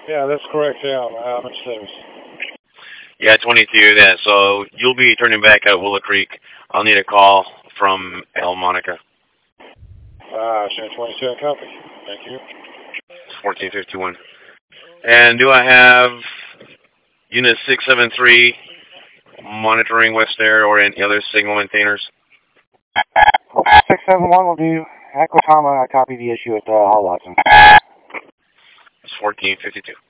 Yeah, that's correct. Yeah, I'm in service. Yeah, 22. Yeah, so you'll be turning back at Willow Creek. I'll need a call from El Monica. Share 22 copy. Thank you. 1451. And do I have Unit 673 monitoring West Air or any other signal maintainers? 671 will do. Aquatama, I copy the issue at Hall Watson. It's 1452.